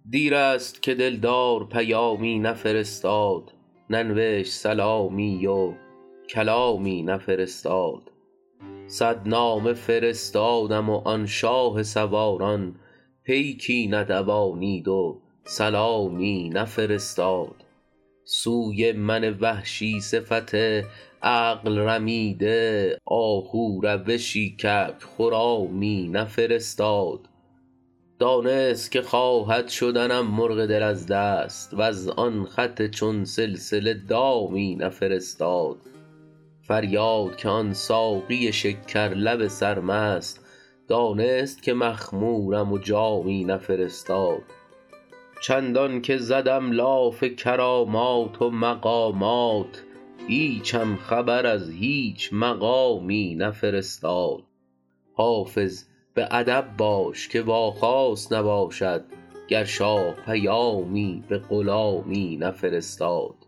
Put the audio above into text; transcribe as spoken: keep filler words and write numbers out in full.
دیر است که دلدار پیامی نفرستاد، ننوشت سلامی و کلامی نفرستاد. صد نامه فرستادم و آن شاه سواران، پیکی ندوانید و سلامی نفرستاد. سوی من وحشی صفت عقل رمیده، آهو روشی کبک خرامی نفرستاد. دانست که خواهد شدنم مرغ دل از دست، وز آن خط چون سلسله دامی نفرستاد. فریاد که آن ساقی شکرلب سرمست، دانست که مخمورم و جامی نفرستاد. چندان که زدم لاف کرامات و مقامات، هیچم خبر از هیچ مقامی نفرستاد. حافظ به ادب باش که واخواست نباشد، گر شاه پیامی به غلامی نفرستاد.